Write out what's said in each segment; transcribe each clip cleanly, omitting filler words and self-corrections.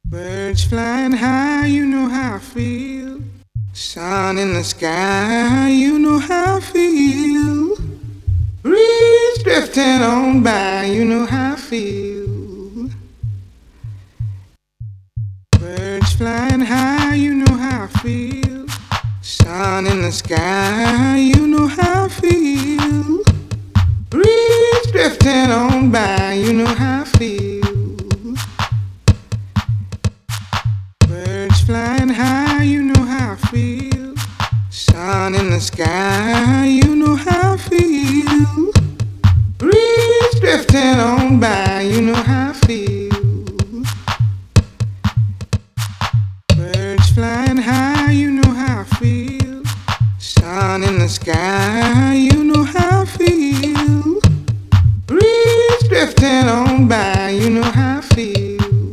Birds flying high, you know how I feel. Sun in the sky, you know how I feel. Breeze drifting on by, you know how I feel. Birds flying high, you know how I feel. Sun in the sky, you know how I feel. Breeze drifting on by, you know how I feel. Birds flying high, you know how I feel. Sun in the sky, you know how I feel. Breeze drifting on by, you know how I feel. Birds flying high, you know how I feel. Sun in the sky, you know how I feel. Breeze drifting on by, you know how I feel.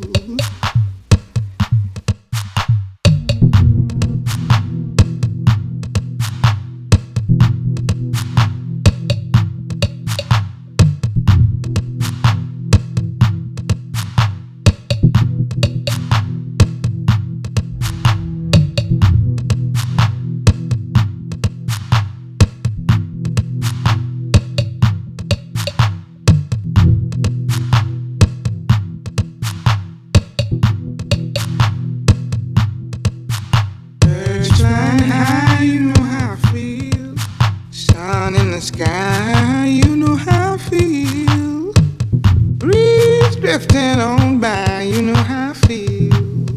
Sun in the sky, you know how I feel. Breeze drifting on by, you know how I feel.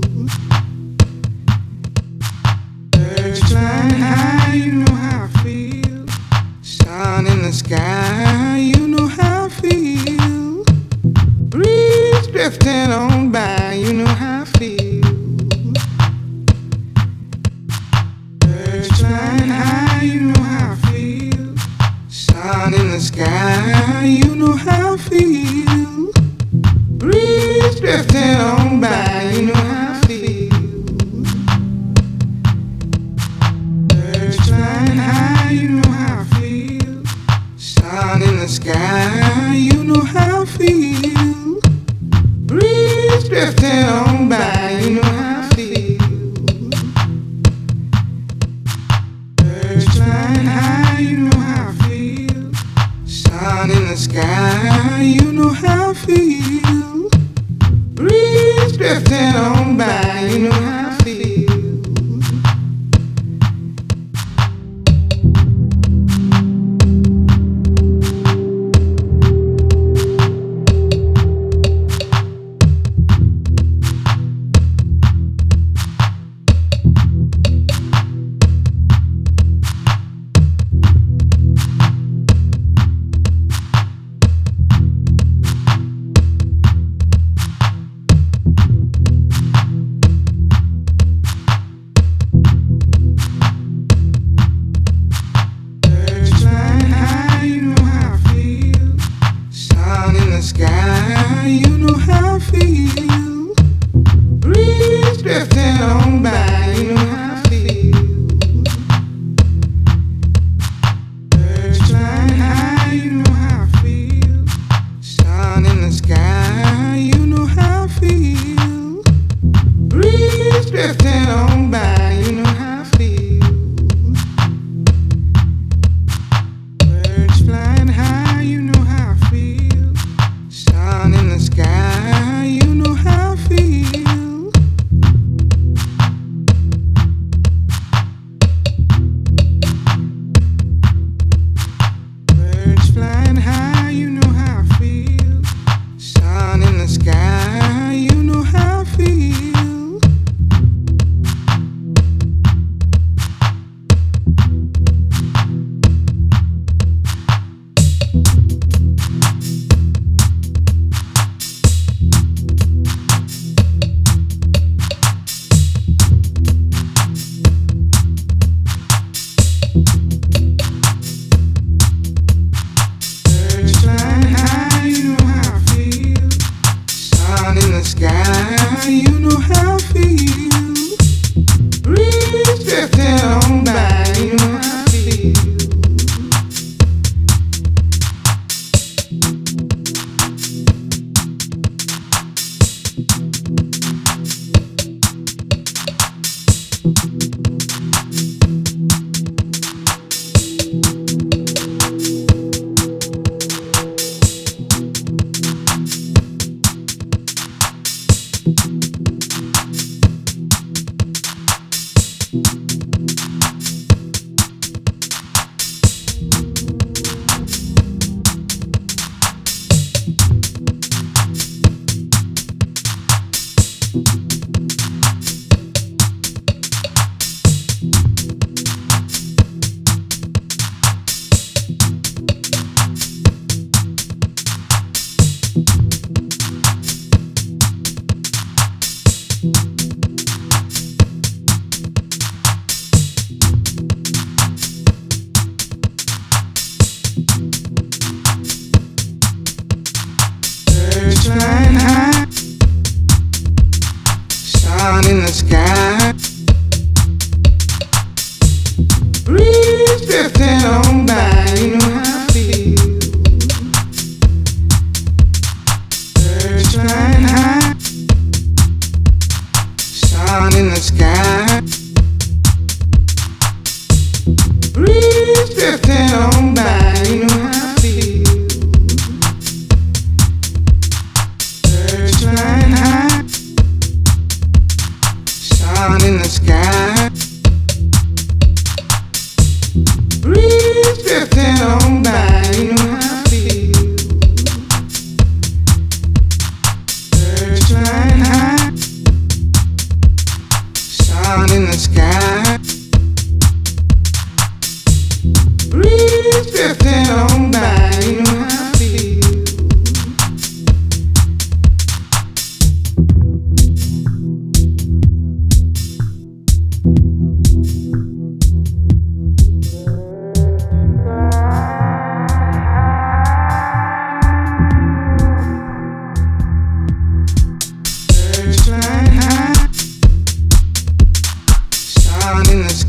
Birds flying high, you know how I feel. Sun in the sky, you know how I feel. Breeze drifting on by, you know how I feel. Birds flying high, you know how I feel. Sun in the sky, you know how I feel. Breeze drifting on by, you know how I feel. Birds flying high, you know how I feel. Sun in the sky, you know how I feel. Breeze drifting on by, you know how I feel. Birds flying high, you know how I feel. Sun in the sky, you know how I feel. Breeze drifting on by, you know how I feel. Sky, you know how I feel. Breeze drifting on by, you know how I feel. Birds flying high, you know how I feel. Sun in the sky, you know how I feel. Breeze drifting on by, you know how I feel. Birds flying high, you know how I feel. Sun in the sky, you know how I feel. Birds flying high, you know how I feel. Sun in the sky, you know how I feel. Birds flying high, you know how I feel. Sun in the sky, you know how I feel. Breeze drifting on by, you know how I feel. sun in the sky, breeze drifting on by. You know how I feel. Birds flying high, sun in the sky, breeze drifting on by. You know how I feel. Birds flying high, sun in the sky, breeze drifting on by. You know how I feel. Birds flying high, sun in the sky, breeze drifting on by. You know how I feel. Birds flying high, sun in the sky.